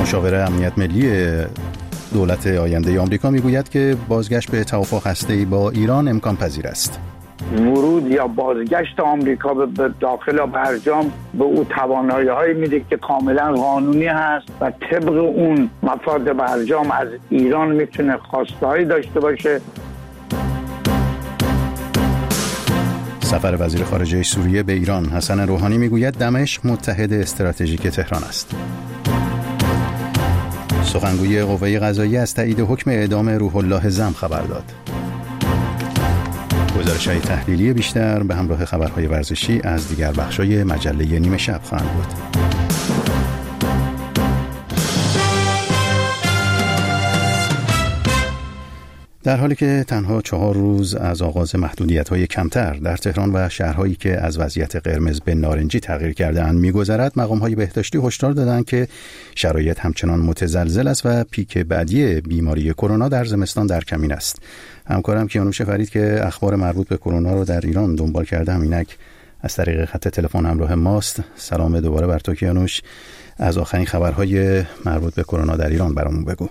مشاور امنیت ملی دولت آینده آمریکا میگوید که بازگشت به توافق هسته‌ای با ایران امکان پذیر است. ورود یا بازگشت آمریکا به داخل برجام به او توانایی‌هایی میده که کاملا قانونی هست و طبق اون مفاد برجام از ایران میتونه خواسته‌هایی داشته باشه. سفر وزیر خارجه سوریه به ایران حسن روحانی میگوید دمشق متحد استراتژیک تهران است. سخنگوی قوه قضاییه از تایید حکم اعدام روح الله زم خبر داد. گزارش‌های تحلیلی بیشتر به همراه خبرهای ورزشی از دیگر بخش‌های مجله نیمه شب خواهند بود. در حالی که تنها 4 روز از آغاز محدودیت‌های کمتر در تهران و شهرهایی که از وضعیت قرمز به نارنجی تغییر کرده‌اند می‌گذرد، مقام‌های بهداشتی هشدار دادند که شرایط همچنان متزلزل است و پیک بعدی بیماری کرونا در زمستان در کمین است. همکارم کیانوش فرید که اخبار مربوط به کرونا رو در ایران دنبال کرده اینک از طریق خط تلفن همراه ماست. سلام دوباره بر تو کیانوش. از آخرین خبرهای مربوط به کرونا در ایران برامون بگو.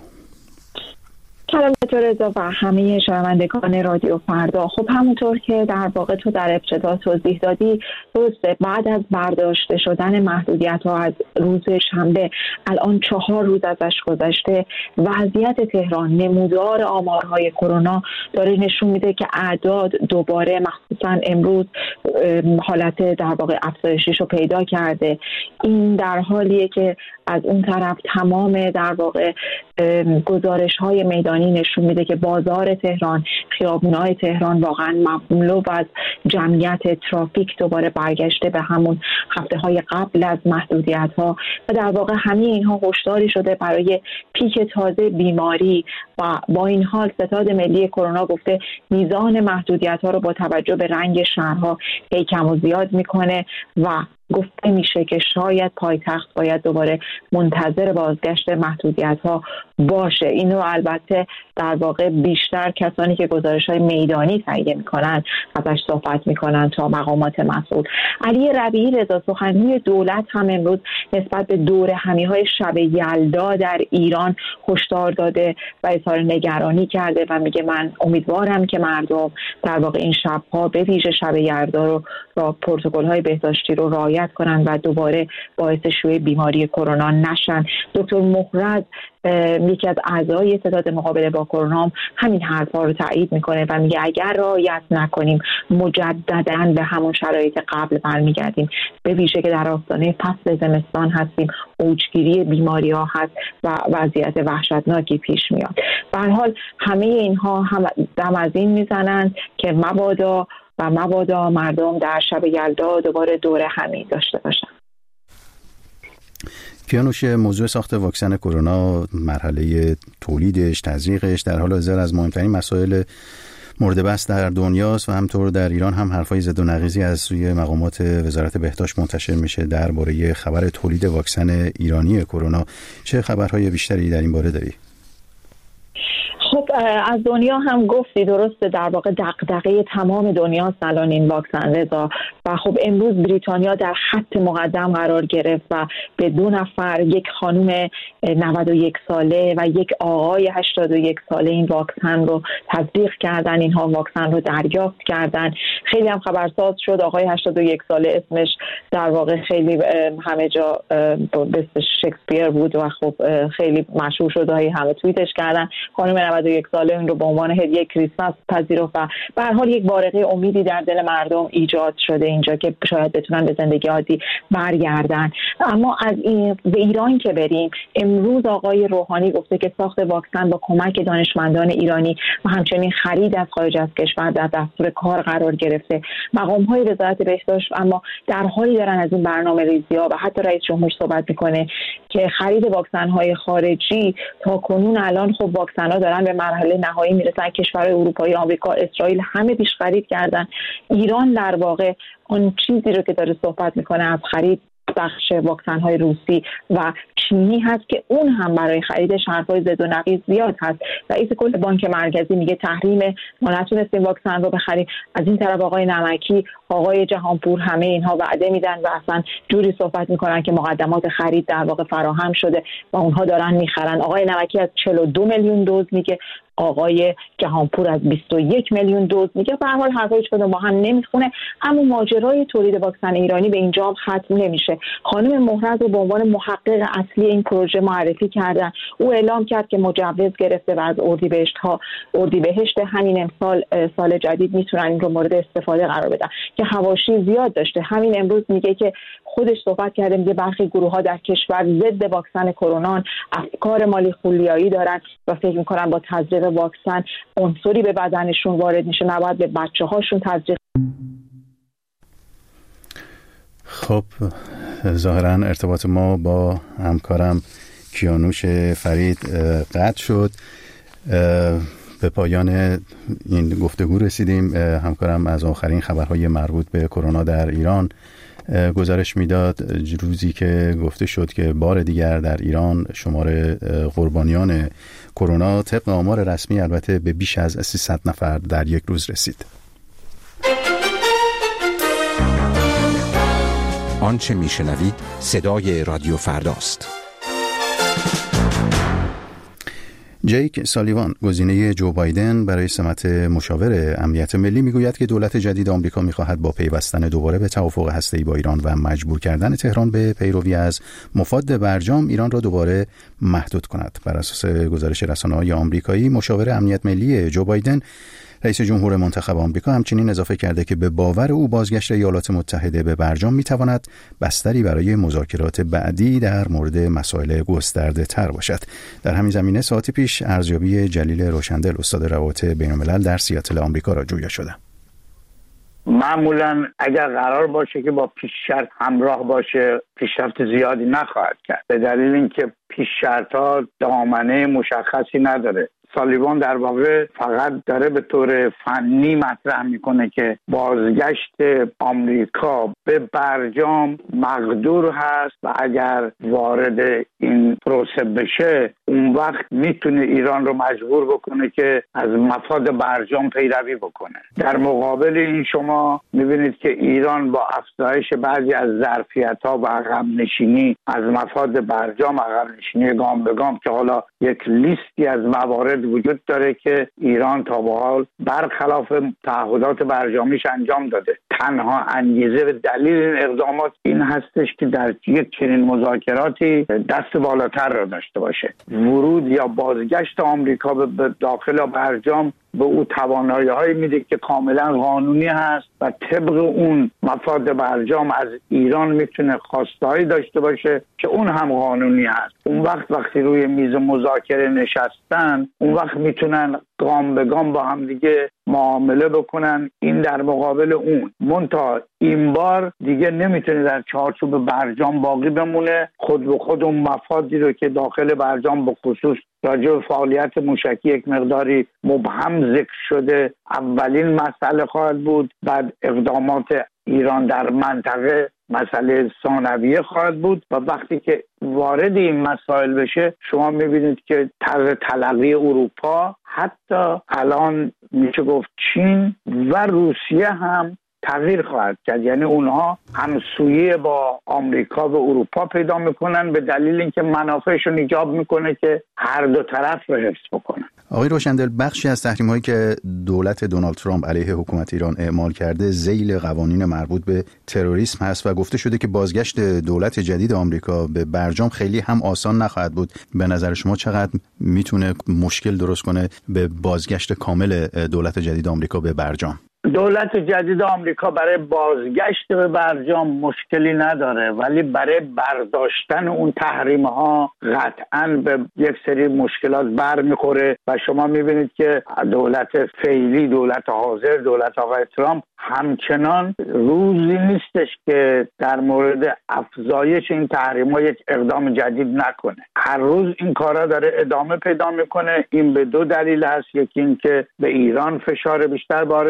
سلام تو رضا و همه شنوندگان رادیو فردا. خب همونطور که در واقع تو در ابتدا توضیح دادی، درسته بعد از برداشته شدن محدودیت‌ها از روز شنبه الان 4 روز ازش گذشته، وضعیت تهران، نمودار آمارهای کرونا داره نشون میده که اعداد دوباره مخصوصا امروز حالت در واقع افزایشیشو پیدا کرده. این در حالیه که از اون طرف تمام در واقع گزارش‌های میدانی نشون میده که بازار تهران، خیابون‌های تهران واقعا مملو از جمعیت، ترافیک دوباره برگشته به همون هفته‌های قبل از محدودیت‌ها و در واقع همه اینها هشداری شده برای پیک تازه بیماری. و با این حال ستاد ملی کرونا گفته میزان محدودیت‌ها رو با توجه به رنگ شهرها کم و زیاد میکنه و گفته میشه که شاید پایتخت باید دوباره منتظر بازگشت محدودیت‌ها باشه. اینو البته در واقع بیشتر کسانی که گزارش‌های میدانی تهیه میکنن ازش صحبت میکنن تا مقامات مسئول. علی ربیعی رضا سخنگوی دولت هم امروز نسبت به دورهمی‌های شب یلدا در ایران هشدار داده و اظهار نگرانی کرده و میگه من امیدوارم که مردم در واقع این شب‌ها به ویژه شب یلدا رو پروتکل‌های بهداشتی رو رعایت کنن و دوباره باعث شیوع بیماری کرونا نشن. دکتر مهرز یکی از اعضای ستاد مقابله با کرونا همین حرفا رو تایید میکنه و میگه اگر رعایت نکنیم مجددا به همون شرایط قبل برمیگردیم، به ویژه که در آستانه فصل زمستان هستیم، اوجگیری بیماری ها هست و وضعیت وحشتناکی پیش میاد. به هر حال همه اینها هم دم از این میزنند که مبادا مردم در شب یلدا دوباره دوره همی داشته باشن. کیانوش، موضوع ساخت واکسن کرونا، مرحله تولیدش، تزریقش در حال حاضر از مهمترین مسائل مورد بحث در دنیاست و همطور در ایران هم حرفای زد و نقیضی از سوی مقامات وزارت بهداشت منتشر میشه درباره خبر تولید واکسن ایرانی کرونا. چه خبرهای بیشتری در این باره داری؟ خب از دنیا هم گفتی، درسته، در واقع دغدغه تمام دنیاست الان این واکسن رضا. و خب امروز بریتانیا در خط مقدم قرار گرفت و به 2 نفر، یک خانم 91 ساله و یک آقای 81 ساله این واکسن رو تزریق کردن. اینها واکسن رو دریافت کردن. خیلی هم خبرساز شد. آقای 81 ساله اسمش در واقع خیلی همه جا به شکسپیر بود و خب خیلی مشهور شد و همه توییتش کردن. خانم 91 ساله این رو به عنوان هدیه کریسمس پذیرفت و به هر حال یک بارقه امیدی در دل مردم ایجاد شده اینجا که شاید بتونن به زندگی عادی برگردن. اما از این به ایران که بریم، امروز آقای روحانی گفته که ساخت واکسن با کمک دانشمندان ایرانی و همچنین خرید از خارج از کشور در دستور کار قرار گرفته. مقام‌های وزارت بهداشت اما در حالی دارن از این برنامه‌ریزی‌ها و حتی رئیس جمهور صحبت میکنه که خرید واکسن‌های خارجی تا کنون الان خب واکسن‌ها دارن به مرحله نهایی میرسن. کشورهای اروپایی، آمریکا، اسرائیل همه پیش خرید کردن. ایران در واقع اون چیزی رو که داره صحبت میکنه از خرید بخش واکسن های روسی و چینی هست که اون هم برای خرید شرط‌های ضد و نقیض زیاد هست. رئیس کل بانک مرکزی میگه تحریم، ما نتونستیم واکسن رو بخریم. از این طرف آقای نمکی، آقای جهانپور، همه اینها وعده میدن و اصلا جوری صحبت میکنن که مقدمات خرید در واقع فراهم شده و اونها دارن میخرن. آقای نمکی از 42 میلیون دوز میگه، آقای جهانپور از 21 میلیون دوز میگه. به هر حال هر هیچ کدوم با هم نمیخونه، اما ماجرای تولید واکسن ایرانی به اینجا ختم نمیشه. خانم مهرز رو به عنوان محقق اصلی این پروژه معرفی کردن. او اعلام کرد که مجوز گرفته و از اردیبهشت همین امسال، سال جدید، میتونن این رو مورد استفاده قرار بدن که حواشی زیاد داشته. همین امروز میگه که خودش صحبت کرده، میگه برخی گروه‌ها در کشور ضد واکسن کرونا افکار مالی خولیایی دارن و فکر می‌کنن با تزریق واکسن عنصری به بدنشون وارد میشه، نباید به بچه‌هاشون تزریق. خب ظاهراً ارتباط ما با همکارم کیانوش فرید قطع شد. به پایان این گفتگو رسیدیم. همکارم از آخرین خبرهای مربوط به کرونا در ایران گزارش میداد، روزی که گفته شد که بار دیگر در ایران شمار قربانیان کرونا طبق آمار رسمی البته به بیش از 300 نفر در یک روز رسید. آنچه میشنوید صدای رادیو فرداست. جیک سالیوان، گزینه جو بایدن برای سمت مشاور امنیت ملی، میگوید که دولت جدید آمریکا میخواهد با پیوستن دوباره به توافق هسته‌ای با ایران و مجبور کردن تهران به پیروی از مفاد برجام ایران را دوباره محدود کند. بر اساس گزارش رسانه‌های آمریکایی، مشاور امنیت ملی جو بایدن، رئیس جمهور منتخب آمریکا، همچنین اضافه کرده که به باور او بازگشت ایالات متحده به برجام میتواند بستری برای مذاکرات بعدی در مورد مسائل گسترده تر باشد. در همین زمینه ساعتی پیش ارزیابی جلیل روشندل، استاد روابط بین‌الملل در سیاتل آمریکا، را جویا شده. معمولا اگر قرار باشه که با پیش شرط همراه باشه، پیشرفت زیادی نخواهد کرد، به دلیل اینکه پیش شرط‌ها دامنه مشخصی نداره. سالیوان در واقع فقط داره به طور فنی مطرح میکنه که بازگشت آمریکا به برجام مقدور هست و اگر وارد این پروسه بشه، اون وقت میتونه ایران رو مجبور بکنه که از مفاد برجام پیروی بکنه. در مقابل این شما میبینید که ایران با افزایش بعضی از ظرفیت‌ها و عقب نشینی از مفاد برجام، عقب نشینی گام به گام، که حالا یک لیستی از موارد وجود داره که ایران تا به حال برخلاف تعهدات برجامیش انجام داده. تنها انگیزه و دلیل این اقدامات این هستش که در یک چنین مذاکراتی دست بالاتر را داشته باشه. ورود یا بازگشت آمریکا به داخل برجام به او توانایی‌هایی میده که کاملا قانونی هست و طبق اون مفاد برجام از ایران میتونه خواستهایی داشته باشه که اون هم قانونی هست. اون وقتی روی میز مذاکره نشستن، اون وقت میتونن گام به گام با هم دیگه معامله بکنن، این در مقابل اون. منتها این بار دیگه نمیتونه در چارچوب برجام باقی بمونه. خود به خود اون مفادی رو که داخل برجام به خصوص راجع به فعالیت موشکی یک مقداری مبهم ذکر شده، اولین مسئله خواهد بود. بعد اقدامات ایران در منطقه مسئله ثانویه خواهد بود و وقتی که وارد این مسائل بشه، شما میبینید که طرز تلقی اروپا، حتی الان میشه گفت چین و روسیه هم تغییر خواهد کرد. یعنی اونها همسویه با آمریکا و اروپا پیدا میکنن به دلیل اینکه منافعشون ایجاب میکنه که هر دو طرف رو حفظ بکنن. آقای روشندل، بخشی از تحریم‌هایی که دولت دونالد ترامپ علیه حکومت ایران اعمال کرده ذیل قوانین مربوط به تروریسم هست و گفته شده که بازگشت دولت جدید آمریکا به برجام خیلی هم آسان نخواهد بود. به نظر شما چقدر میتونه مشکل درست کنه به بازگشت کامل دولت جدید آمریکا به برجام؟ دولت جدید آمریکا برای بازگشت به برجام مشکلی نداره، ولی برای برداشتن اون تحریم ها قطعاً به یک سری مشکلات برمیخوره و شما میبینید که دولت فعلی، دولت حاضر، دولت آقای ترامپ همچنان روزی نیستش که در مورد افزایش این تحریم ها یک اقدام جدید نکنه. هر روز این کارا داره ادامه پیدا میکنه. این به دو دلیل هست. یکی این که به ایران فشار بیشتر وارد بکنه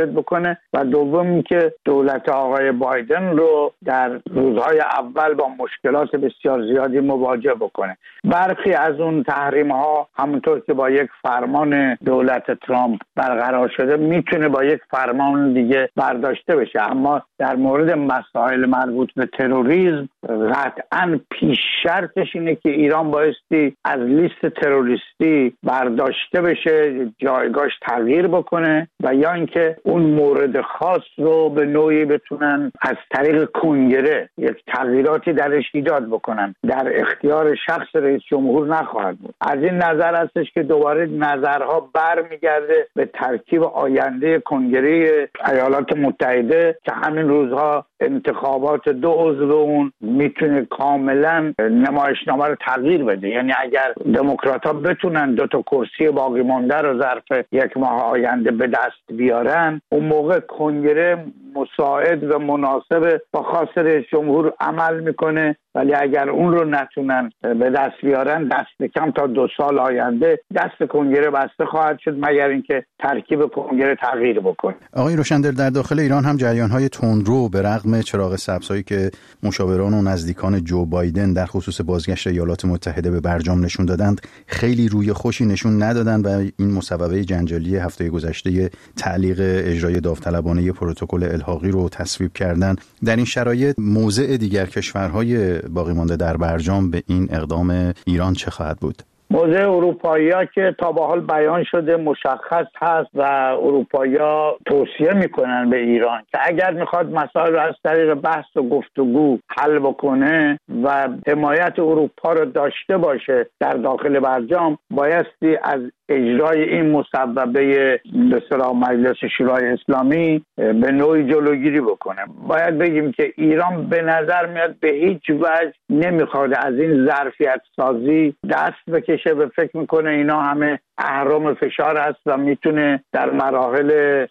بکنه و دوم که دولت آقای بایدن رو در روزهای اول با مشکلات بسیار زیادی مواجه بکنه. برخی از اون تحریم ها همونطور که با یک فرمان دولت ترامپ برقرار شده میتونه با یک فرمان دیگه برداشته بشه، اما در مورد مسائل مربوط به تروریسم قطعاً پیش شرطش اینه که ایران بایستی از لیست تروریستی برداشته بشه، جایگاهش تغییر بکنه و یا اینکه اون مورد خاص رو به نوعی بتونن از طریق کنگره یک تغییراتی درش ایجاد بکنن. در اختیار شخص رئیس جمهور نخواهد بود. از این نظر هستش که دوباره نظرها برمیگرده به ترکیب آینده کنگره ایالات متحده که همین روزها انتخابات 2 عضو اون میتونه کاملا نمایشنامه رو تغییر بده. یعنی اگر دموکرات‌ها بتونن 2 تا کرسی باقی مانده رو ظرف 1 ماه آینده به دست بیارن، اون موقع کنگره مساعد و مناسب با خواست رئیس جمهور عمل میکنه. ولی اگر اون رو نتونن به دست بیارن، دست کم تا 2 سال آینده دست کنگره بسته خواهد شد مگر اینکه ترکیب کنگره تغییر بکنه. آقای روشندل، در داخل ایران هم جریان‌های تندرو به رغم چراغ سبزهایی که مشاوران و نزدیکان جو بایدن در خصوص بازگشت ایالات متحده به برجام نشون دادند، خیلی روی خوشی نشون ندادند و این مصوبه جنجالی هفته گذشته تعلیق اجرای داوطلبانه پروتکل الحاقی رو تصویب کردند. در این شرایط موضع دیگر کشورهای باقی مانده در برجام به این اقدام ایران چه خواهد بود؟ موضع اروپایی‌ها که تا به حال بیان شده مشخص هست و اروپایی‌ها توصیه میکنن به ایران که اگر میخواد مسائل رو از طریق بحث و گفتگو حل بکنه و حمایت اروپا رو داشته باشه در داخل برجام، بایستی از اجرای این مصوبه به اصطلاح مجلس شورای اسلامی به نوعی جلوگیری بکنه. باید بگیم که ایران به نظر میاد به هیچ وجه نمیخواد از این ظرفیت سازی دست بکشه و فکر میکنه اینا همه اهرام فشار هست و میتونه در مراحل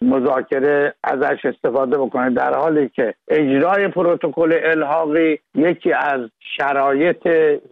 مذاکره ازش استفاده بکنه، در حالی که اجرای پروتکل الحاقی یکی از شرایط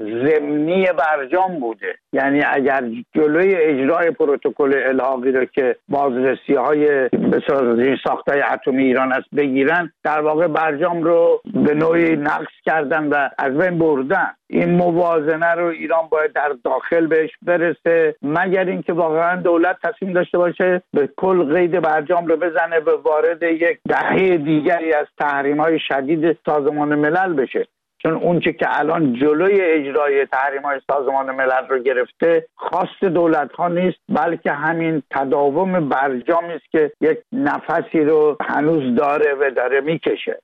ضمنی برجام بوده. یعنی اگر جلوی اجرای پروتکل الحاقی رو که بازرسی‌های به ساختای اتمی ایران است بگیرن، در واقع برجام رو به نوعی نقض کردن و از بین بردن. این موازنه رو ایران باید در داخل بهش برسه، مگر اینکه واقعا دولت تصمیم داشته باشه به کل قید برجام رو بزنه و وارد یک دهه دیگری از تحریم‌های شدید سازمان ملل بشه. چون اون چه که الان جلوی اجرای تحریم‌های سازمان ملل رو گرفته خواست دولت‌ها نیست، بلکه همین تداوم برجامی است که یک نفسی رو هنوز داره و داره میکشه.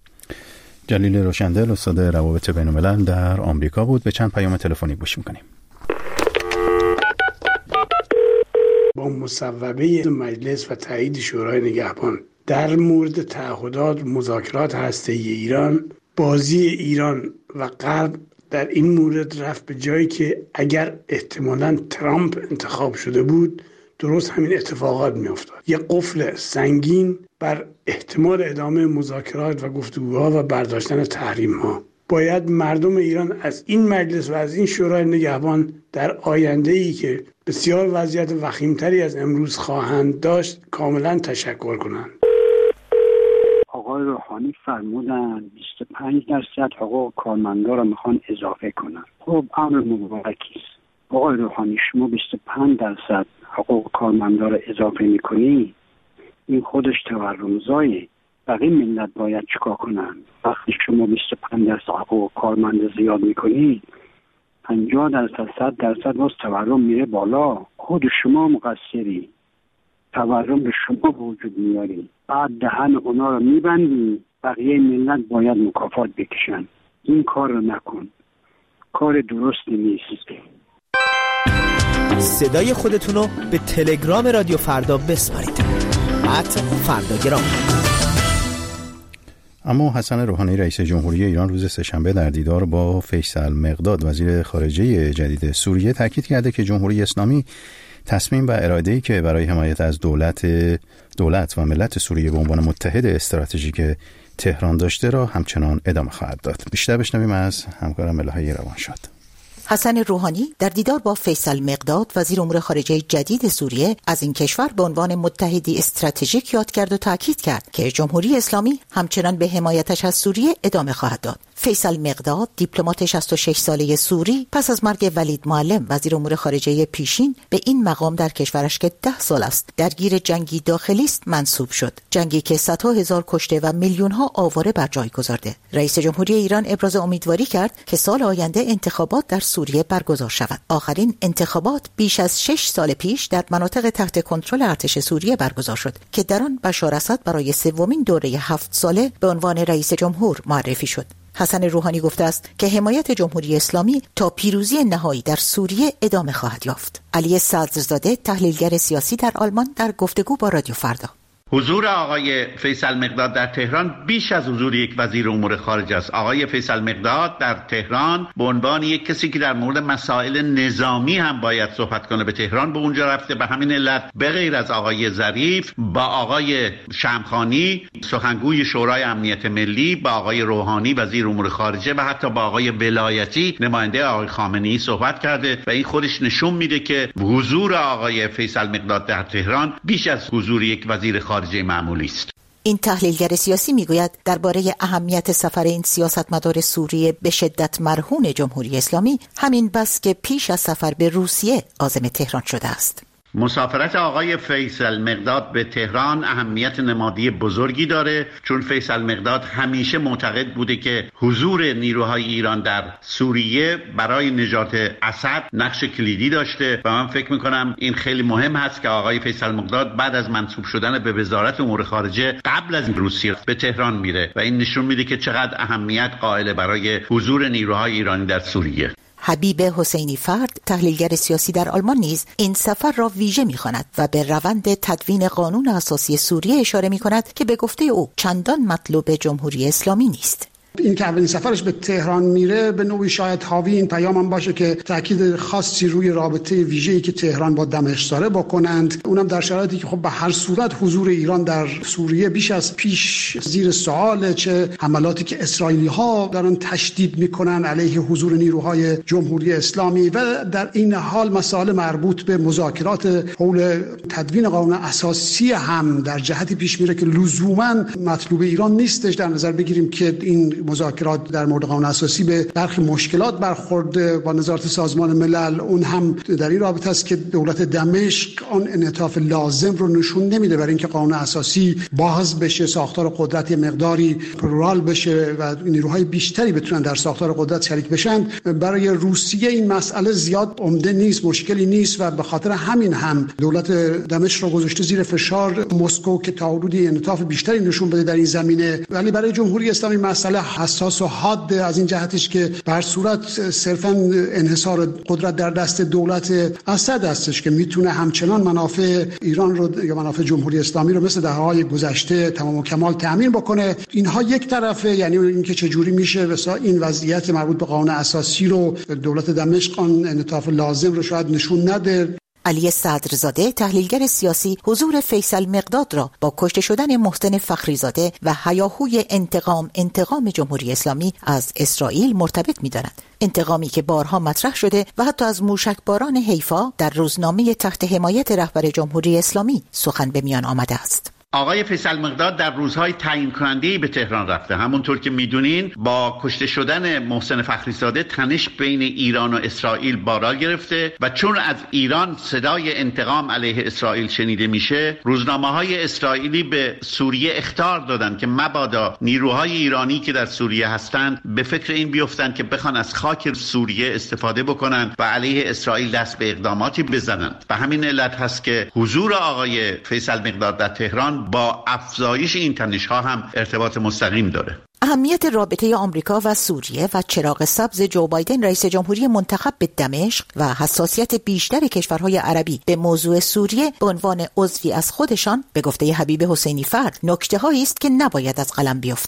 جلیل روشندل، استاد روابط بین‌الملل در آمریکا بود. به چند پیام تلفنی گوش می‌کنیم. با مصوبه مجلس و تایید شورای نگهبان در مورد تعهدات مذاکرات هسته‌ای ایران، بازی ایران و غرب در این مورد رفت به جایی که اگر احتمالاً ترامپ انتخاب شده بود درست همین اتفاقات می‌افتاد. یک قفل سنگین بر احتمال ادامه مذاکرات و گفتگوها و برداشتن تحریم‌ها. باید مردم ایران از این مجلس و از این شورای نگهبان در آینده‌ای که بسیار وضعیت وخیم‌تری از امروز خواهند داشت کاملاً تشکر کنند. آقای روحانی فرمودن 25% حقوق کارمندا رو میخوان اضافه کنن. خب امر مبارکی است. آقای روحانی شما 25% حقوق کارمندا رو اضافه میکنی، این خودش تورمزایه. بقیه ملت باید چیکار کنن؟ وقتی شما 25% حقوق کارمند زیاد میکنی، 50% 100% باز تورم میره بالا. خود شما مقصری، تورم به شما وجود میاری، بعد دهن اونا رو میبندی، بقیه ملت باید مکافات بکشن. این کار رو نکن، کار درستی نیست. صدای خودتون رو به تلگرام رادیو فردا بسپارید. @فرداگرام. اما حسن روحانی رئیس جمهوری ایران روز سه‌شنبه در دیدار با فیصل مقداد وزیر خارجه جدید سوریه تاکید کرده که جمهوری اسلامی تصمیم و اراده‌ای که برای حمایت از دولت و ملت سوریه به عنوان متحد استراتژیک تهران داشته را همچنان ادامه خواهد داد. بیشتر بشنویم از همکارم الهی روانشاد. حسن روحانی در دیدار با فیصل مقداد وزیر امور خارجه جدید سوریه از این کشور به عنوان متحدی استراتژیک یاد کرد و تاکید کرد که جمهوری اسلامی همچنان به حمایتش از سوریه ادامه خواهد داد. فیصل مقداد دیپلمات 66 ساله سوری پس از مرگ ولید معلم وزیر امور خارجه پیشین به این مقام در کشورش که 10 سال است درگیر جنگی داخلی است منصوب شد، جنگی که صدها هزار کشته و میلیون‌ها آواره بر جای گذارده. رئیس جمهوری ایران ابراز امیدواری کرد که سال آینده انتخابات در سوریه برگزار شود. آخرین انتخابات بیش از 6 سال پیش در مناطق تحت کنترل ارتش سوریه برگزار شد که در آن بشار اسد برای سومین دوره 7 ساله به عنوان رئیس جمهور معرفی شد. حسن روحانی گفته است که حمایت جمهوری اسلامی تا پیروزی نهایی در سوریه ادامه خواهد یافت. علی صدرزاده تحلیلگر سیاسی در آلمان در گفتگو با رادیو فردا: حضور آقای فیصل مقداد در تهران بیش از حضور یک وزیر امور خارجه است. آقای فیصل مقداد در تهران به عنوان یک کسی که در مورد مسائل نظامی هم باید صحبت کنه به تهران به اونجا رفته. به همین علت به غیر از آقای ظریف با آقای شمخانی سخنگوی شورای امنیت ملی، با آقای روحانی وزیر امور خارجه و حتی با آقای ولایتی نماینده آقای خامنه‌ای صحبت کرده و این خودش نشون میده که حضور آقای فیصل مقداد در تهران بیش از حضور یک وزیر خارجه معمولی است. این تحلیلگر سیاسی میگوید درباره اهمیت سفر این سیاستمدار سوریه به شدت مرهون جمهوری اسلامی همین بس که پیش از سفر به روسیه عازم تهران شده است. مسافرت آقای فیصل مقداد به تهران اهمیت نمادی بزرگی داره، چون فیصل مقداد همیشه معتقد بوده که حضور نیروهای ایران در سوریه برای نجات اسد نقش کلیدی داشته و من فکر میکنم این خیلی مهم هست که آقای فیصل مقداد بعد از منصوب شدن به وزارت امور خارجه قبل از روسیه به تهران میره و این نشون میده که چقدر اهمیت قائل برای حضور نیروهای ایرانی در سوریه. حبیب حسینی فرد تحلیلگر سیاسی در آلمان نیز این سفر را ویژه می‌خواند و به روند تدوین قانون اساسی سوریه اشاره می‌کند که به گفته او چندان مطلوب جمهوری اسلامی نیست. این که اولین سفرش به تهران میره به نوعی شاید حاوی این پیام هم باشه که تاکید خاصی روی رابطه ویژه‌ای که تهران با دمشق داره بکنند، اونم در شرایطی که خب به هر صورت حضور ایران در سوریه بیش از پیش زیر سوال، چه حملاتی که اسرائیلی‌ها دارن تشدید میکنن علیه حضور نیروهای جمهوری اسلامی و در این حال مسائل مربوط به مذاکرات حول تدوین قانون اساسی هم در جهتی پیش میره که لزوما مطلوب ایران نیستش. در نظر بگیریم که این مذاکرات در مورد قانون اساسی به برخی مشکلات برخورده با نظارت سازمان ملل، اون هم در این رابطه است که دولت دمشق آن انعطاف لازم رو نشون نمیده برای اینکه قانون اساسی باز بشه، ساختار قدرت مقداری پلورال بشه و نیروهای بیشتری بتونن در ساختار قدرت شریک بشن. برای روسیه این مسئله زیاد عمده نیست، مشکلی نیست و به خاطر همین هم دولت دمشق رو گذاشته زیر فشار مسکو که تا حدودی انعطاف بیشتری نشون بده در این زمینه. ولی برای جمهوری اسلامی مسئله حساس و حاد از این جهتش که بر صورت صرفاً انحصار قدرت در دست دولت اسد هستش که میتونه همچنان منافع ایران رو یا منافع جمهوری اسلامی رو مثل دهه‌های گذشته تمام و کمال تأمین بکنه. اینها یک طرفه، یعنی اینکه چجوری میشه مثلا این وضعیت مربوط به قانون اساسی رو دولت دمشق آن انعطاف لازم رو شاید نشون نده. علی صدرزاده تحلیلگر سیاسی حضور فیصل مقداد را با کشته شدن محسن فخریزاده و هیاهوی انتقام جمهوری اسلامی از اسرائیل مرتبط می‌داند. انتقامی که بارها مطرح شده و حتی از موشکباران حیفا در روزنامه تحت حمایت رهبر جمهوری اسلامی سخن به میان آمده است. آقای فیصل مقداد در روزهای تعیین کننده‌ای به تهران رفته. همونطور که میدونین با کشته شدن محسن فخریزاده تنش بین ایران و اسرائیل بارا گرفته و چون از ایران صدای انتقام علیه اسرائیل شنیده میشه، روزنامه‌های اسرائیلی به سوریه اخطار دادن که مبادا نیروهای ایرانی که در سوریه هستند به فکر این بیفتن که بخوان از خاک سوریه استفاده بکنن و علیه اسرائیل دست به اقداماتی بزنن. به همین علت هست که حضور آقای فیصل مقداد در تهران با افزایش این تنش‌ها هم ارتباط مستقیم داره. اهمیت رابطه آمریکا و سوریه و چراغ سبز جو بایدن رئیس جمهوری منتخب به دمشق و حساسیت بیشتر کشورهای عربی به موضوع سوریه به عنوان عضوی از خودشان به گفته حبیب حسینی فرد نکته‌هایی است که نباید از قلم بیفتند.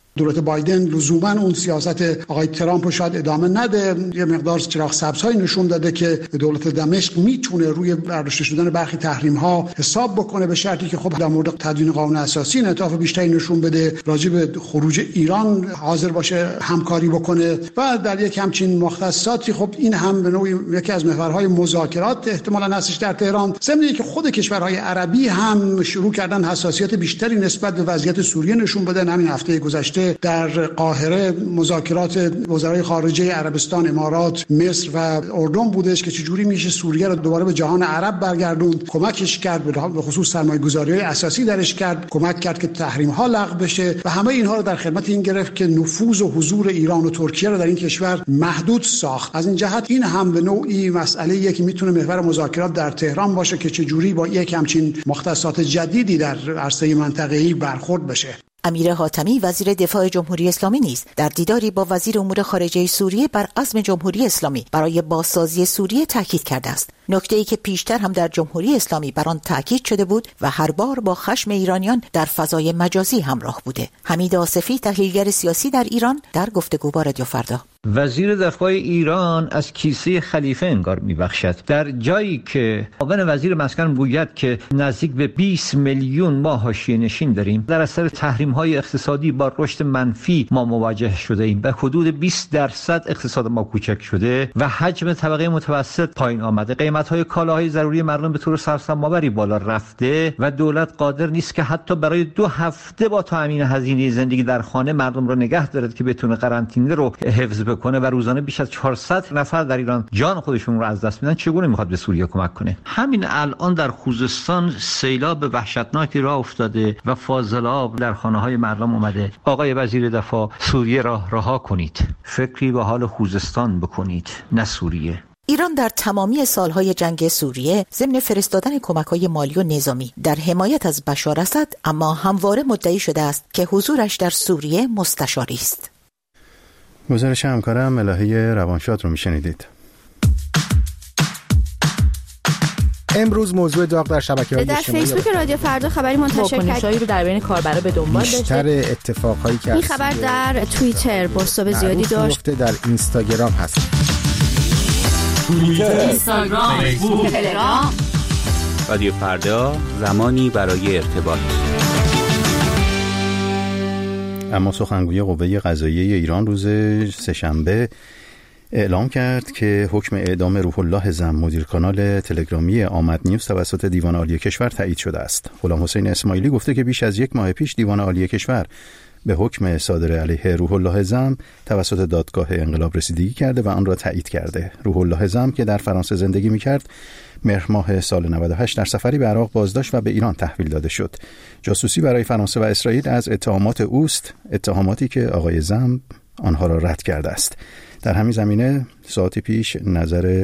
دولت بایدن لزوما اون سیاست آقای ترامپ رو شاید ادامه نده. یه مقدار چراغ سبزهایی نشون داده که دولت دمشق میتونه روی برداشته شدن برخی تحریم‌ها حساب بکنه، به شرطی که خب در مورد تدوین قانون اساسی انعطاف بیشتری نشون بده، راجع به خروج ایران حاضر باشه همکاری بکنه و در یک همچین مختصاتی خب این هم به نوعی یکی از محورهای مذاکرات احتمالاً هستش در تهران. ضمن اینکه خود کشورهای عربی هم شروع کردن حساسیت بیشتری نسبت به وضعیت سوریه نشون بدن. همین هفته گذشته در قاهره مذاکرات وزرای خارجه عربستان، امارات، مصر و اردن بودش که چجوری میشه سوریه رو دوباره به جهان عرب برگردوند، کمکش کرد، به خصوص سرمایه‌گذاری‌های اساسی درش کرد، کمک کرد که تحریم‌ها لغو بشه و همه اینها رو در خدمت این گرفت که نفوذ و حضور ایران و ترکیه رو در این کشور محدود ساخت. از این جهت این هم به نوعی مسئله‌ایه که میتونه محور مذاکرات در تهران باشه که چجوری با یک همچین مختصات جدیدی در عرصه منطقه‌ای برخورد بشه. امیر حاتمی وزیر دفاع جمهوری اسلامی نیز در دیداری با وزیر امور خارجه سوریه بر عزم جمهوری اسلامی برای بازسازی سوریه تاکید کرده است. نکته‌ای که پیشتر هم در جمهوری اسلامی بر آن تاکید شده بود و هر بار با خشم ایرانیان در فضای مجازی همراه بوده. حمید آصفی تحلیلگر سیاسی در ایران در گفتگو با رادیو فردا: وزیر دفاع ایران از کیسه خلیفه انگار میبخشد، در جایی که معاون وزیر مسکن گوید که نزدیک به 20 میلیون ما حاشیه نشین داریم، در اثر تحریم‌های اقتصادی با رشد منفی ما مواجه شده ایم، به حدود 20% اقتصاد ما کوچک شده و حجم طبقه متوسط پایین آمده، قیمت‌های کالاهای ضروری مردم به طور سرسام‌آوری بالا رفته و دولت قادر نیست که حتی برای 2 هفته با تامین هزینه زندگی در خانه مردم رو نگه دارد که بتونه قرنطینه رو حفظ بکنه و روزانه بیش از 400 نفر در ایران جان خودشون رو از دست میدن. چگونه میخواد به سوریه کمک کنه؟ همین الان در خوزستان سیلاب وحشتناکی راه افتاده و فاضلاب در خانه‌های مردم اومده. آقای وزیر دفاع، سوریه را رها کنید، فکری به حال خوزستان بکنید، نه سوریه. ایران در تمامی سالهای جنگ سوریه ضمن فرستادن کمک‌های مالی و نظامی در حمایت از بشار اسد، اما همواره مدعی شده است که حضورش در سوریه مستشاری است. گزارش همکارم ملاحه روانشاد رو میشنیدید. امروز موضوع داغ در شبکه‌های اجتماعی در فیسبوک رادیو فردا خبری منتشر کرد رو در بین کاربرا به دنبال داشته. بیشتر اتفاقایی که این خبر در توییتر بازتاب زیادی داشت. در اینستاگرام هست. توییتر، اینستاگرام، فیسبوک، تلگرام. رادیو فردا، زمانی برای ارتباط. اما سخنگوی قوه قضاییه ایران روز سه‌شنبه اعلام کرد که حکم اعدام روح الله زم مدیر کانال تلگرامی آمد نیوز توسط دیوان عالی کشور تایید شده است. غلام حسین اسماعیلی گفته که بیش از 1 ماه پیش دیوان عالی کشور به حکم صادر علیه روح الله زم توسط دادگاه انقلاب رسیدگی کرده و آن را تایید کرده. روح الله زم که در فرانسه زندگی می‌کرد، مهر ماه سال 98 در سفری به عراق بازداشت و به ایران تحویل داده شد. جاسوسی برای فرانسه و اسرائیل از اتهامات اوست، اتهاماتی که آقای زم آنها را رد کرده است. در همین زمینه ساعتی پیش نظر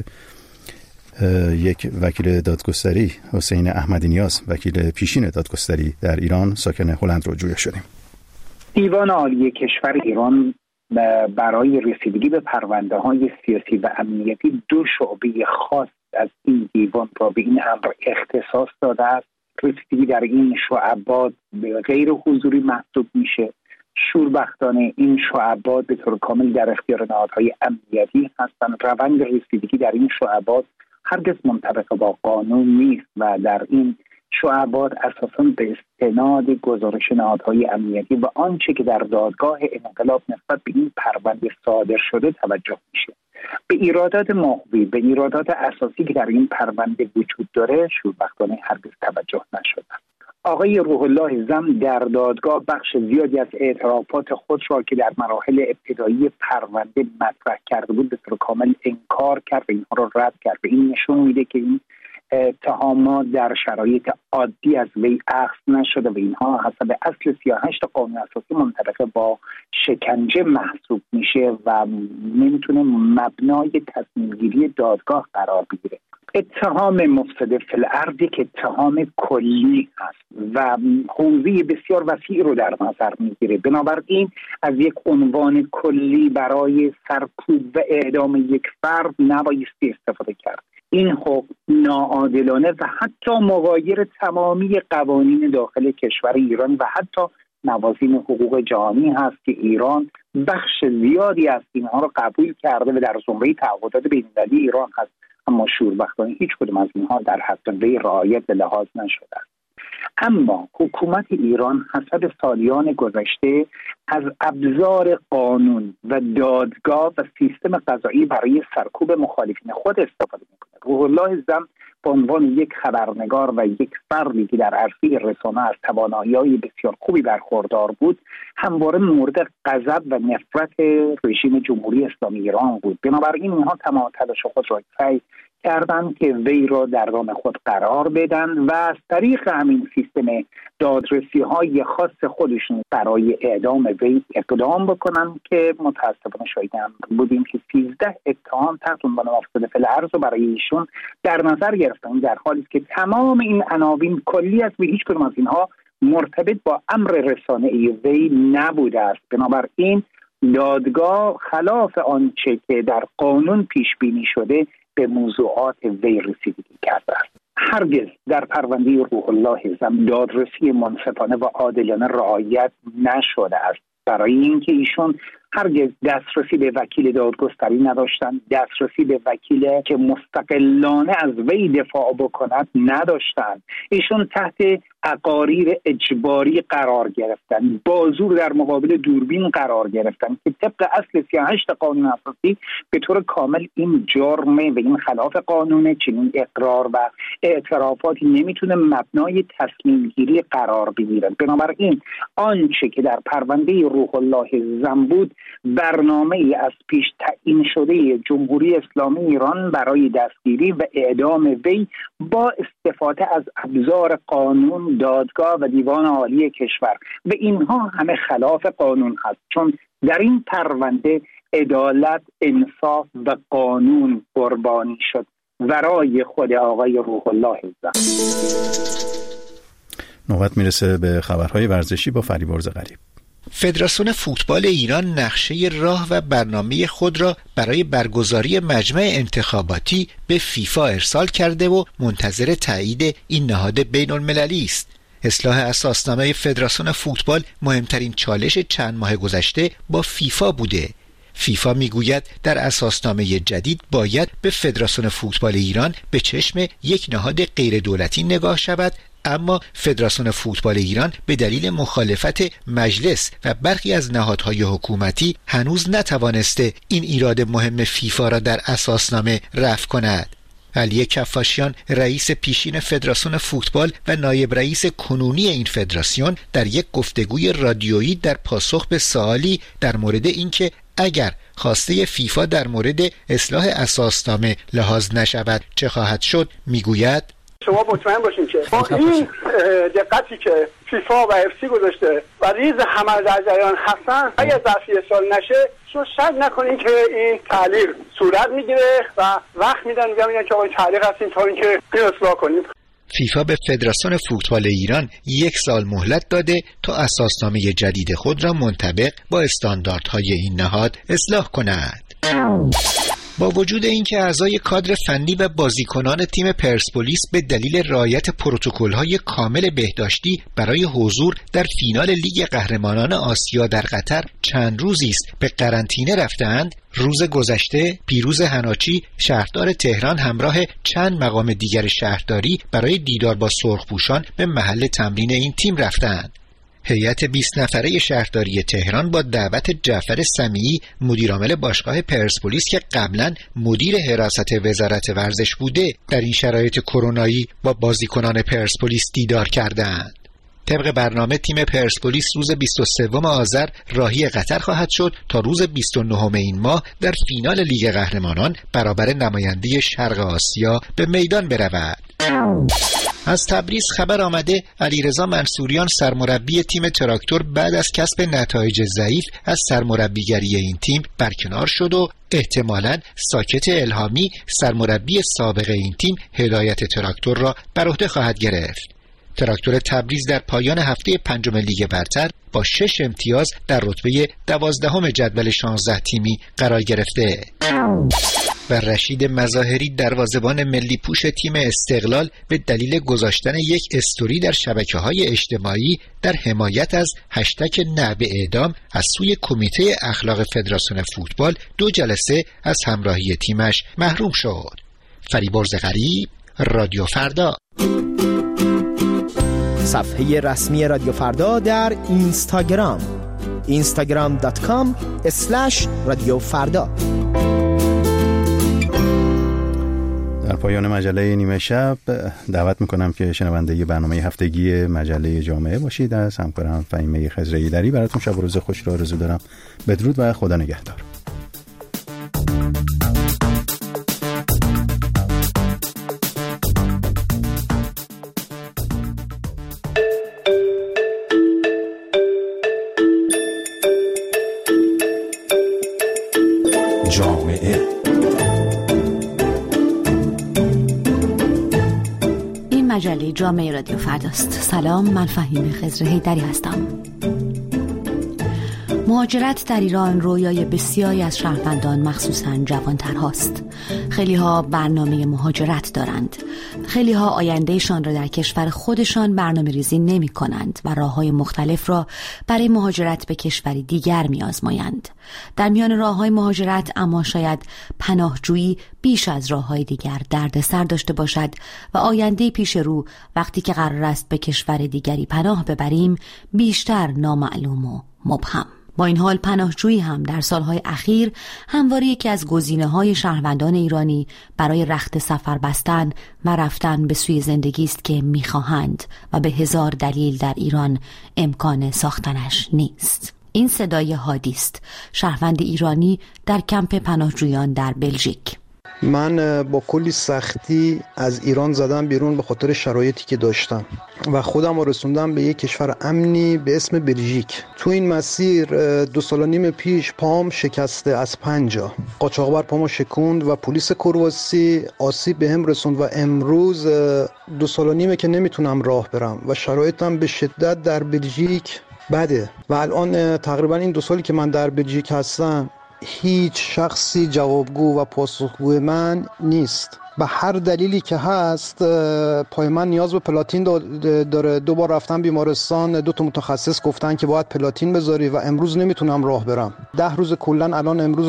یک وکیل دادگستری، حسین احمدی نیاز، وکیل پیشین دادگستری در ایران ساکن هلند رو جویا شدیم. دیوان عالی کشور ایران برای رسیدگی به پرونده‌های سیاسی و امنیتی 2 شعبه خاص از این دیوان را به این امر اختصاص داده است. رسیدگی در این شعبات غیر حضوری محسوب میشه. شوربختانه این شعبات به طور کامل در اختیار نهادهای امنیتی هستند. روند رسیدگی در این شعبات هرگز منطبق با قانون نیست و در این شعبات اساساً به استناد گزارش نهادهای امنیتی و آنچه که در دادگاه انقلاب نسبت به این پرونده صادر شده توجه میشه. به ایرادات ماهوی، به ایرادات اساسی که در این پرونده وجود داره شوربختانه هرگز توجه نشده. آقای روح الله زم در دادگاه بخش زیادی از اعترافات خود را که در مراحل ابتدایی پرونده مطرح کرده بود به طور کامل انکار کرد و اینها را رد کرد. این نشون میده که این اتهامات در شرایط عادی از وی اخذ نشده و اینها حسب اصل 38 قانون اساسی منطبق با شکنجه محسوب میشه و نمیتونه مبنای تصمیم گیری دادگاه قرار بگیره. اتهام مفسد فی الارض که اتهام کلی است و حوزه بسیار وسیع رو در نظر میگیره. بنابراین از یک عنوان کلی برای سرکوب و اعدام یک فرد نبایستی استفاده کرد. این حکم ناعادلانه و حتی مغایر تمامی قوانین داخل کشور ایران و حتی موازین حقوق جهانی هست که ایران بخش زیادی از اینها رو قبول کرده و در زمره تعهدات بین‌المللی ایران هست، اما شوربختانه هیچ کدوم از اینها در حد رعایت به لحاظ نشده. اما حکومت ایران حسب سالیان گذشته از ابزار قانون و دادگاه و سیستم قضایی برای سرکوب مخالفین خود استفاده میکنه. روح الله زم به عنوان یک خبرنگار و یک فردی که در عرصه رسانه از توانایی‌های بسیار خوبی برخوردار بود، همواره مورد غضب و نفرت رژیم جمهوری اسلامی ایران بود. بنابراین اینها تمام تلاش خود را سعی کردند که وی را در دام خود قرار بدن و از طریق همین سیستم دادرسی‌های خاص خودشون برای اعدام وی اقدام بکنن که متاسفانه شاهدیم بودیم که 13 اتهام تحت عنوان مفسد فی الارض رو برای ایشون در نظر گرفتن، در حالی که تمام این عناوین کلی است و هیچ کدوم از اینها مرتبط با امر رسانه‌ای وی نبوده است. بنابراین دادگاه خلاف آنچه که در قانون پیش بینی شده به موضوعات وی رسیدگی کرده است. هرگز در پرونده روح الله زم دادرسی منصفانه و عادلانه رعایت نشده است، برای اینکه ایشون هرگز دسترسی به وکیل دادگستری نداشتند، دسترسی به وکیل که مستقلانه از وی دفاع بکند نداشتند. ایشون تحت تقاریر اجباری قرار گرفتن، با زور در مقابل دوربین قرار گرفتن که طبق اصل 38 قانون اساسی به طور کامل این جرمه و این خلاف قانونه. چنین اقرار و اعترافاتی نمیتونه مبنای تصمیم گیری قرار بگیره. بنابراین آنچه که در پرونده روح الله زم بود برنامه ای از پیش تعیین شده جمهوری اسلامی ایران برای دستگیری و اعدام وی با استفاده از ابزار قانون، دادگاه و دیوان عالی کشور و اینها همه خلاف قانون هست، چون در این پرونده عدالت، انصاف و قانون قربانی شد ورای خود آقای روح الله زم. نوبت میرسه به خبرهای ورزشی با فریبرز غریب. فدراسیون فوتبال ایران نقشه راه و برنامه خود را برای برگزاری مجمع انتخاباتی به فیفا ارسال کرده و منتظر تایید این نهاد بین المللی است. اصلاح اساسنامه فدراسیون فوتبال مهمترین چالش چند ماه گذشته با فیفا بوده. فیفا میگوید در اساسنامه جدید باید به فدراسیون فوتبال ایران به چشم یک نهاد غیر دولتی نگاه شود، اما فدراسیون فوتبال ایران به دلیل مخالفت مجلس و برخی از نهادهای حکومتی هنوز نتوانسته این ایراد مهم فیفا را در اساسنامه رفع کند. علی کفاشیان رئیس پیشین فدراسیون فوتبال و نایب رئیس کنونی این فدراسیون در یک گفتگوی رادیویی در پاسخ به سوالی در مورد اینکه اگر خواسته فیفا در مورد اصلاح اساسنامه لحاظ نشود چه خواهد شد میگوید: شما مطمئن باشین که با این دقتی که فیفا و افسی گذاشته و ریز همه در جریان هستن، اگر ظرف یه سال نشه شک نکنین که این تعلیق صورت میگیره و وقت میدن که آقا این تعلیق هستیم تا اینکه اصلاح کنیم. فیفا به فدراسیون فوتبال ایران 1 سال مهلت داده تا اساسنامه جدید خود را منطبق با استانداردهای این نهاد اصلاح کند. با وجود اینکه اعضای کادر فنی و بازیکنان تیم پرسپولیس به دلیل رعایت پروتکل‌های کامل بهداشتی برای حضور در فینال لیگ قهرمانان آسیا در قطر چند روزی است به قرنطینه رفتند، روز گذشته پیروز حناچی شهردار تهران همراه چند مقام دیگر شهرداری برای دیدار با سرخپوشان به محل تمرین این تیم رفتند. هیئت 20 نفره شهرداری تهران با دعوت جعفر سمیعی مدیرعامل باشگاه پرسپولیس که قبلا مدیر حراست وزارت ورزش بوده در این شرایط کرونایی با بازیکنان پرسپولیس دیدار کردند. طبق برنامه تیم پرسپولیس روز 23 آذر راهی قطر خواهد شد تا روز 29 این ماه در فینال لیگ قهرمانان برابر نماینده شرق آسیا به میدان برود. از تبریز خبر آمده علیرضا منصوریان سرمربی تیم تراکتور بعد از کسب نتایج ضعیف از سرمربیگری این تیم برکنار شد و احتمالاً ساکت الهامی سرمربی سابق این تیم هدایت تراکتور را بر عهده خواهد گرفت. تراکتور تبریز در پایان هفته پنجم لیگ برتر با 6 امتیاز در رتبه 12 جدول 16 تیمی قرار گرفته. و رشید مظاهری دروازه‌بان ملی پوش تیم استقلال به دلیل گذاشتن یک استوری در شبکه‌های اجتماعی در حمایت از هشتگ نه به اعدام از سوی کمیته اخلاق فدراسیون فوتبال 2 جلسه از همراهی تیمش محروم شد. فریبرز غریب، رادیو فردا. صفحه رسمی رادیو فردا در اینستاگرام instagram.com/رادیو فردا. در پایان مجله نیمه شب دعوت میکنم که شنونده برنامه هفتگی مجله جامعه باشید. از همکارم فهیمه خضرایی‌دری براتون شب و روز خوش را آرزو دارم. بدرود و خدا نگهدار. جامعه مجله جامعه رادیو فرداست. سلام، من فهیمه خضرایی‌دری هستم. مهاجرت در ایران رویای بسیاری از شهروندان مخصوصاً جوانترهاست. خیلی ها برنامه مهاجرت دارند. خیلی ها آیندهشان را در کشور خودشان برنامه ریزی نمی کنند و راه‌های مختلف را برای مهاجرت به کشوری دیگر می آزمایند. در میان راه‌های مهاجرت اما شاید پناهجویی بیش از راه‌های دیگر دردسر داشته باشد و آینده پیش رو وقتی که قرار است به کشور دیگری پناه ببریم بیشتر نامعلوم و مبهم. با این حال پناهجویی هم در سالهای اخیر همواره یکی از گزینه‌های شهروندان ایرانی برای رخت سفر بستن و رفتن به سوی زندگی است که می‌خواهند و به هزار دلیل در ایران امکان ساختنش نیست. این صدای هادی است، شهروند ایرانی در کمپ پناهجویان در بلژیک. من با کلی سختی از ایران زدم بیرون به خاطر شرایطی که داشتم و خودم رو رسوندم به یک کشور امنی به اسم بلژیک. تو این مسیر 2 سال و نیم پیش پام شکسته از 5 جا. قاچاقبر پامو شکوند و پلیس کرواسی آسیب بهم رسوند و امروز 2 سال و نیمه که نمیتونم راه برم و شرایطم به شدت در بلژیک بده و الان تقریبا این 2 سالی که من در بلژیک هستم هیچ شخصی جوابگو و پاسخگوی من نیست. به هر دلیلی که هست پای من نیاز به پلاتین داره. 2 بار رفتم بیمارستان، 2 تا متخصص گفتن که باید پلاتین بذاری و امروز نمیتونم راه برم. 10 روز کلن الان امروز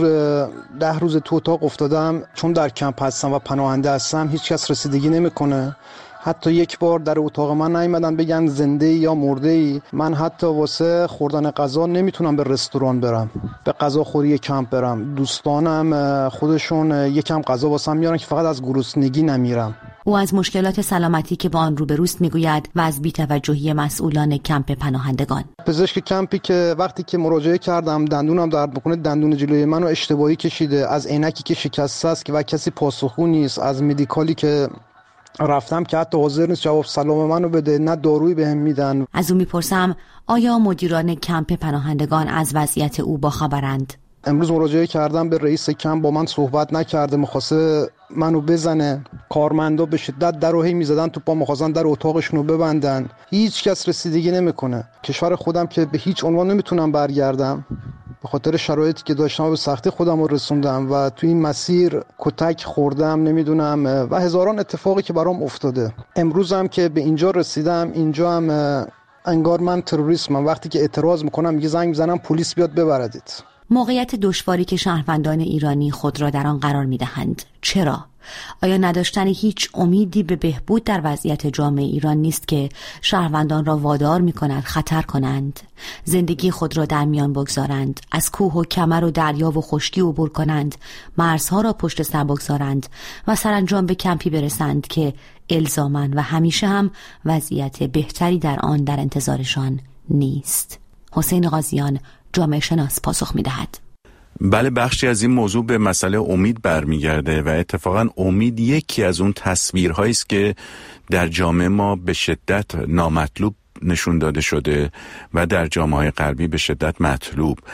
10 روز تو اتاق افتادم چون در کمپ هستم و پناهنده هستم. هیچ کس رسیدگی نمیکنه. حتی یک بار در اتاق من نیومدن بگن زنده یا مرده ای. من حتی واسه خوردن غذا نمیتونم به رستوران برم، به غذاخوری کمپ برم. دوستانم خودشون یکم غذا واسم میارن که فقط از گرسنگی نمیرم. او از مشکلات سلامتی که با آن روبروست میگوید و از بی‌توجهی مسئولان کمپ پناهندگان. پزشک کمپی که وقتی که مراجعه کردم دندونم درد میکنه، دندون جلوی منو اشتباهی کشیده، از عینکی که شکسته است که و کسی پاسخگو نیست، از مدیکالی که رفتم که حتی حاضر نیست جواب سلام منو بده، نه دارویی بهم میدن. از او میپرسم آیا مدیران کمپ پناهندگان از وضعیت او باخبرند؟ امروز مراجعه کردم به رئیس کمپ، با من صحبت نکرده، می‌خواسته منو بزنه. کارمندا به شدت درو هی میزدن تو پا، می‌خواستن در اتاقشونو ببندن. هیچ کس رسیدگی نمیکنه. کشور خودم که به هیچ عنوان نمیتونم برگردم، به خاطر شرایطی که داشتم به سختی خودم رو رسوندم و تو این مسیر کتک خوردم، نمیدونم، و هزاران اتفاقی که برام افتاده. امروز هم که به اینجا رسیدم، اینجا هم انگار من تروریستم. وقتی که اعتراض میکنم یه زنگ میزنم پلیس بیاد ببردید. موقعیت دشواری که شهروندان ایرانی خود را در آن قرار میدهند چرا؟ آیا نداشتن هیچ امیدی به بهبود در وضعیت جامعه ایران نیست که شهروندان را وادار می‌کند خطر کنند، زندگی خود را در میان بگذارند، از کوه و کمر و دریا و خشکی عبور کنند، مرزها را پشت سر بگذارند و سرانجام به کمپی برسند که الزاماً و همیشه هم وضعیت بهتری در آن در انتظارشان نیست؟ حسین قاضیان، جامعه شناس، پاسخ می‌دهد. بله، بخشی از این موضوع به مسئله امید برمیگرده و اتفاقا امید یکی از اون تصویرهایی است که در جامعه ما به شدت نامطلوب نشون داده شده و در جامعه غربی به شدت مطلوب.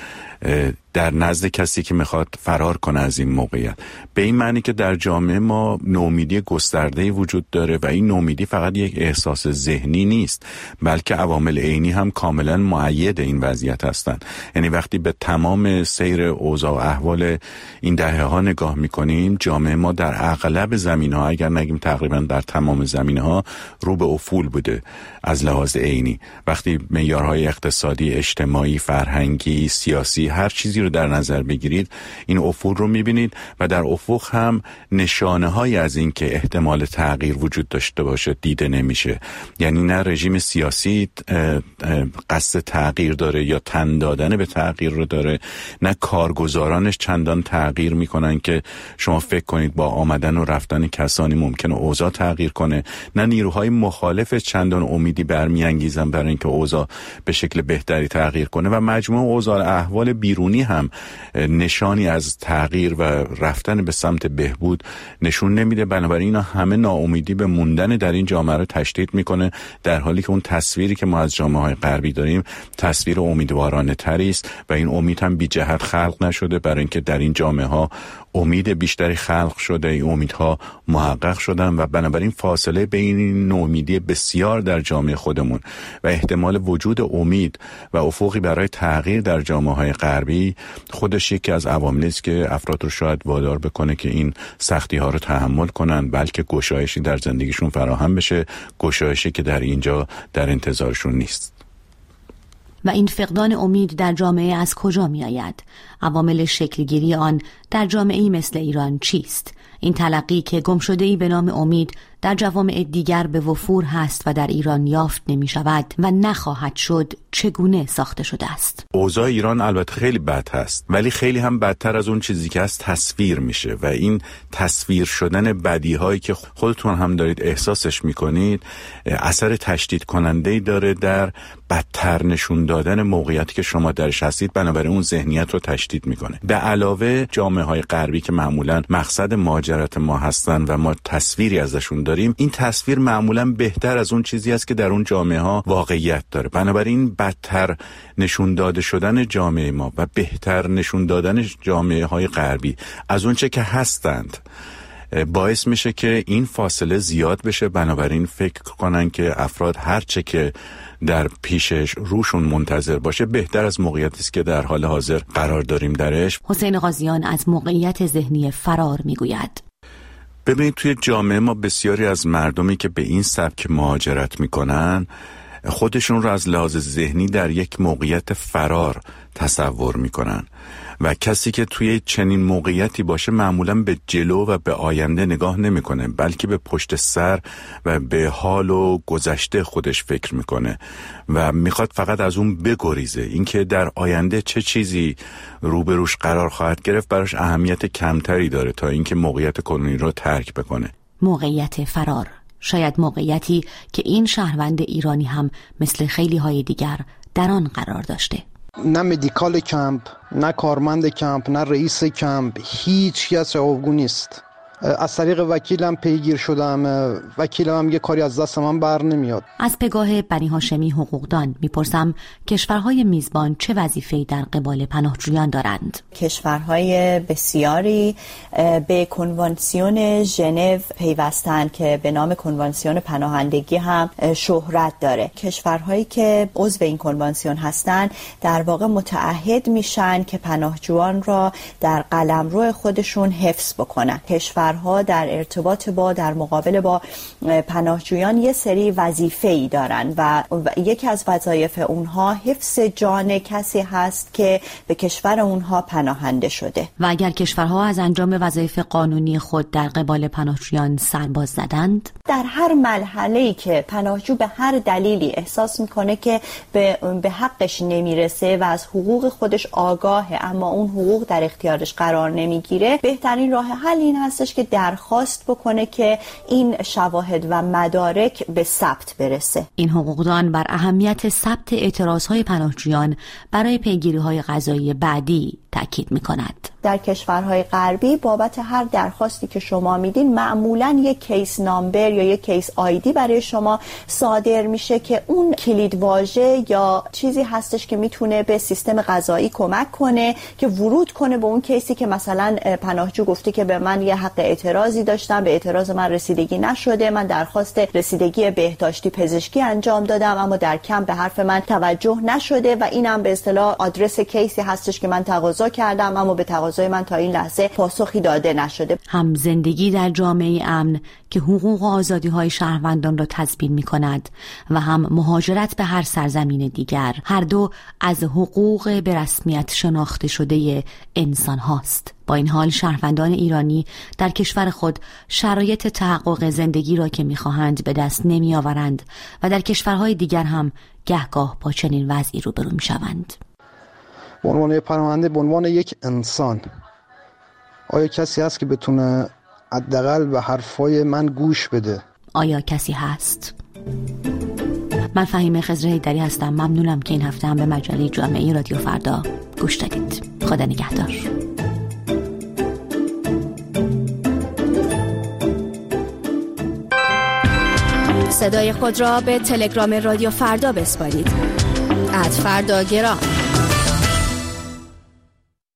در نزد کسی که میخواد فرار کنه از این موقعیت. به این معنی که در جامعه ما نومیدی گسترده‌ای وجود داره و این نومیدی فقط یک احساس ذهنی نیست، بلکه عوامل عینی هم کاملا مؤید این وضعیت هستند. یعنی وقتی به تمام سیر اوضاع و احوال این دهه‌ها نگاه میکنیم، جامعه ما در اغلب زمینه‌ها، اگر نگیم تقریبا در تمام زمینه‌ها، رو به افول بوده از لحاظ عینی. وقتی معیارهای اقتصادی، اجتماعی، فرهنگی، سیاسی، هر چیزی رو در نظر بگیرید، این افول رو میبینید و در افق هم نشانه‌هایی از این که احتمال تغییر وجود داشته باشه دیده نمیشه. یعنی نه رژیم سیاسی قصد تغییر داره یا تن دادن به تغییر رو داره، نه کارگزارانش چندان تغییر میکنن که شما فکر کنید با آمدن و رفتن کسانی ممکنه اوضاع تغییر کنه، نه نیروهای مخالف چندان امیدی برمیانگیزن برای اینکه اوضاع به شکل بهتری تغییر کنه و مجموع اوضاع احوال بیرونی هم نشانی از تغییر و رفتن به سمت بهبود نشون نمیده. بنابراین اینا همه ناامیدی به موندن در این جامعه رو تشدید میکنه، در حالی که اون تصویری که ما از جامعه‌های غربی داریم تصویر امیدوارانه تری است و این امید هم بی جهت خلق نشده، برای اینکه در این جامعه‌ها امید بیشتری خلق شده، این امیدها محقق شدن و بنابراین فاصله بین این نومیدی بسیار در جامعه خودمون و احتمال وجود امید و افقی برای تغییر در جامعه‌های غربی خودش یکی از عواملی است که افراد رو شاید وادار بکنه که این سختی‌ها رو تحمل کنن، بلکه گشایشی در زندگیشون فراهم بشه، گشایشی که در اینجا در انتظارشون نیست. و این فقدان امید در جامعه از کجا می آید؟ عوامل شکلگیری آن در جامعه‌ای مثل ایران چیست؟ این تلقی که گمشده‌ای به نام امید در جوامع دیگر به وفور هست و در ایران یافت نمی شود و نخواهد شد، چگونه ساخته شده است؟ اوضاع ایران البته خیلی بد هست، ولی خیلی هم بدتر از اون چیزی که هست تصویر میشه و این تصویر شدن بدیهایی که خودتون هم دارید احساسش میکنید اثر تشدید کننده‌ای داره در بدتر نشون دادن موقعیتی که شما درش هستید، بنابراین اون ذهنیت رو تشدید میکنه. به علاوه جامعه‌های غربی که معمولاً مقصد مهاجرت ما هستن و ما تصویری ازشون داریم، این تصویر معمولاً بهتر از اون چیزی است که در اون جامعه ها واقعیت داره. بنابراین بدتر نشون داده شدن جامعه ما و بهتر نشون دادن جامعه های غربی از اون چه که هستند باعث میشه که این فاصله زیاد بشه. بنابراین فکر کنن که افراد هر چه که در پیشش روشون منتظر باشه بهتر از موقعیتی است که در حال حاضر قرار داریم درش. حسین غازیان از موقعیت ذهنی فرار میگوید. ببینید توی جامعه ما بسیاری از مردمی که به این سبک مهاجرت میکنن خودشون رو از لحاظ ذهنی در یک موقعیت فرار تصور میکنن و کسی که توی چنین موقعیتی باشه معمولاً به جلو و به آینده نگاه نمیکنه، بلکه به پشت سر و به حال و گذشته خودش فکر میکنه و میخواد فقط از اون بگریزه. اینکه در آینده چه چیزی روبروش قرار خواهد گرفت براش اهمیت کمتری داره تا اینکه موقعیت کنونی رو ترک بکنه. موقعیت فرار، شاید موقعیتی که این شهروند ایرانی هم مثل خیلی های دیگر در آن قرار داشته. نه مدیکال کمپ، نه کارمند کمپ، نه رئیس کمپ، هیچ کس جوابگو نیست. از طریق وکیلم پیگیر شدم، وکیلم هم یه کاری از دست من بر نمیاد. از پگاه بنی هاشمی حقوقدان میپرسم کشورهای میزبان چه وظیفه‌ای در قبال پناهجویان دارند؟ کشورهای بسیاری به کنوانسیون ژنو پیوستند که به نام کنوانسیون پناهندگی هم شهرت داره. کشورهایی که عضو این کنوانسیون هستند در واقع متعهد میشن که پناهجویان را در قلمرو خودشون حفظ بکنن. کشورها در ارتباط با در مقابل با پناهجویان یه سری وظیفه‌ای دارن و یکی از وظایف اونها حفظ جان کسی هست که به کشور اونها پناهنده شده. و اگر کشورها از انجام وظایف قانونی خود در قبال پناهجویان سرباز زدند، در هر مرحله‌ای که پناهجو به هر دلیلی احساس میکنه که به حقش نمیرسه و از حقوق خودش آگاهه اما اون حقوق در اختیارش قرار نمیگیره، بهترین راه حل این هستش که درخواست بکنه که این شواهد و مدارک به ثبت برسه. این حقوقدان بر اهمیت ثبت اعتراضهای پناهجویان برای پیگیری‌های قضایی بعدی تاکید می‌کند. در کشورهای غربی بابت هر درخواستی که شما میدین معمولاً یک کیس نامبر یا یک کیس آیدی برای شما صادر میشه که اون کلید واژه یا چیزی هستش که میتونه به سیستم قضایی کمک کنه که ورود کنه به اون کیسی که مثلا پناهجو گفته که به من یه حق اعتراضی داشتم، به اعتراض من رسیدگی نشده، من درخواست رسیدگی بهداشتی پزشکی انجام دادم اما در کمپ به حرف من توجه نشده و اینم به اصطلاح آدرس کیسی هستش که من تقاضا کردم اما به تقاضای من تا این لحظه پاسخی داده نشده. هم زندگی در جامعه امن که حقوق و آزادی‌های شهروندان را تضمین می‌کند و هم مهاجرت به هر سرزمین دیگر، هر دو از حقوق به رسمیت شناخته شده انسان هاست. با این حال شهروندان ایرانی در کشور خود شرایط تحقق زندگی را که می‌خواهند به دست نمی‌آورند و در کشورهای دیگر هم گهگاه با چنین وضعی روبرو می‌شوند. به عنوان پناهنده، به عنوان یک انسان، آیا کسی هست که بتونه حداقل به حرفای من گوش بده؟ آیا کسی هست؟ من فهیمه خضر حیدری هستم. ممنونم که این هفته هم به مجله جامعه رادیو فردا گوش دادید. خدا نگهدار. صدای خود را به تلگرام رادیو فردا بسپارید. @فرداگرام